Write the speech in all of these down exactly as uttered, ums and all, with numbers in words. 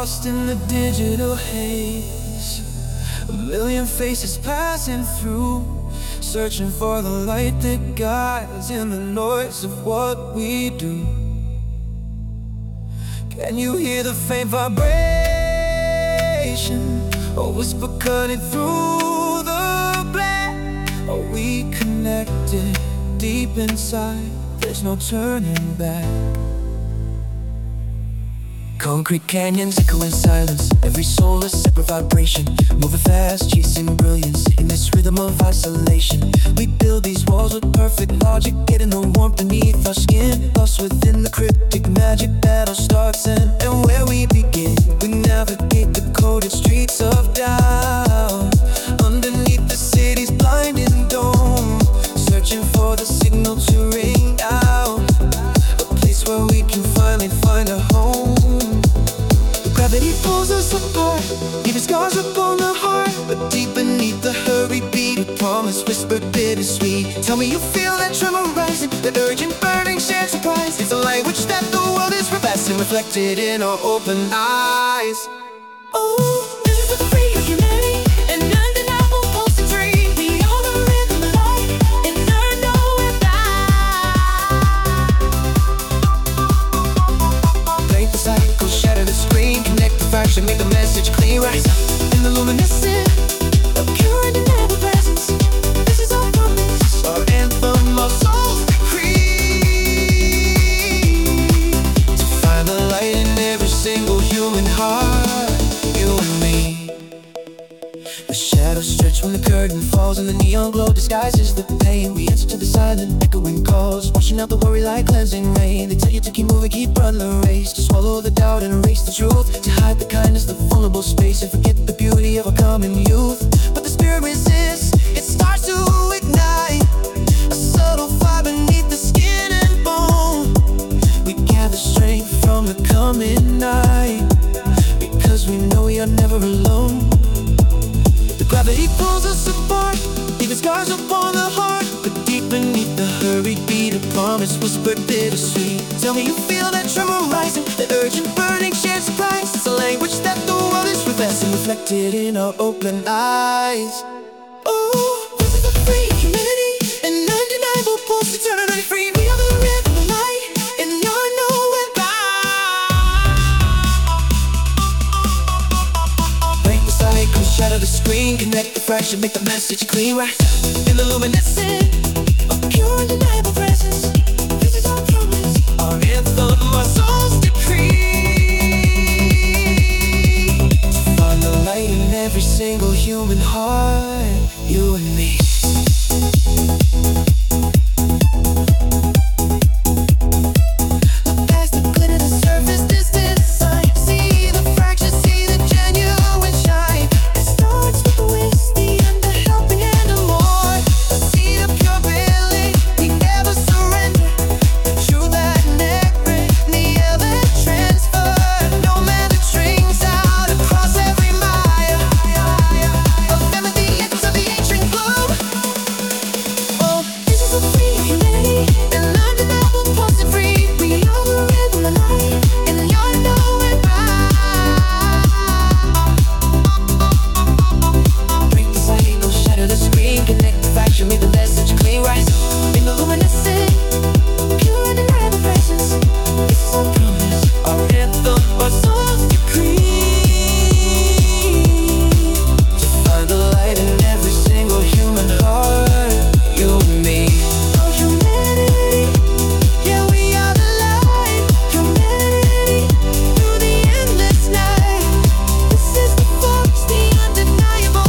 lost in the digital haze. A million faces passing through, searching for the light that guides in the noise of what we do. Can you hear the faint vibration, a whisper cutting through the blare? Are we connected deep inside? There's no turning back. Concrete canyons echo in silence, every soul a separate vibration, moving fast, chasing brilliance in this rhythm of isolation. We build these walls with perfect logic, getting the warmth beneath our skin, lost within the cryptic magic that all starts and, and where we begin. We navigate the coded streets of doubt, underneath the city's blinding dome, searching for the signal to ring out, a place where we can finally find a home. Gravity pulls us apart, leaving scars upon the heart, but deep beneath the hurried beat, a promise whispered bittersweet. Tell me you feel that tremor rising, that urgent burning shared surprise. It's a language that the world is repressing, reflected in our open eyes. Oh, this is the free of humanity, an undeniable pulsing dream. We are the rhythm of light, and learn nowhere back. Break the cycle, shatter the screen, connect the fraction, make the message clear. Rise up in the luminescent of pure and undeniable presence. This is our promise, our anthem, our soul's decree, to find the light in every single human heart, you and me. The shadows stretch when the curtain falls, and the neon glow disguises the pain. We answer to the silent, echoing calls, washing out the worry like cleansing rain. They tell you to keep moving, keep running the race, to swallow the doubt and erase the truth, to hide the kindness, the vulnerable space, and forget the beauty of our common youth. But the spirit resists, it starts to ignite, a subtle fire beneath the skin and bone. We gather strength from the coming night, because we know we are never alone. The gravity pulls us apart, leaving scars upon the heart, but deep beneath the hurried beat, a promise whispered bittersweet. Tell me you feel that tremor rising, that urgent burning shared surprise. It's a language that the world is repressing, reflected in our open eyes. Oh, this is the free humanity, an undeniable pulse, eternally free. We are the rhythm of light, and you're nowhere back. Break the cycle, shatter the screen, connect the fraction, make the message clear. Rise up in the luminescent of pure and undeniable presence. This is our promise, our anthem, our soul's decree, to find the light in every single human heart, you and me. Look past the glitter, the surface, this design. See the fracture, see the genuine shine. It starts with the wish, the end, the helping hand, and more. A seed of pure belief, we never surrender. The truth that never, never transfer. No matter strings out across every mile of melody, echoes of the ancient gloom. Oh, this is the free humanity, an undeniable pulsing free. We are the rhythm of light, and you're nowhere back. Break the cycle, shatter the screen, connect the fraction, make the message clear. Rise up in the luminescent, pure and undeniable presence. This is our promise, our anthem, our soul's decree, to find the light in every single human heart, you and me. Oh, humanity, yeah, we are the light. Humanity, through the endless night. This is the force, the undeniable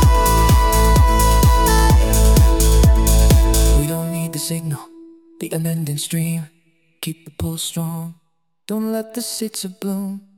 might. We don't need the signal, the unending stream. Keep the pulse strong, don't let the seeds bloom.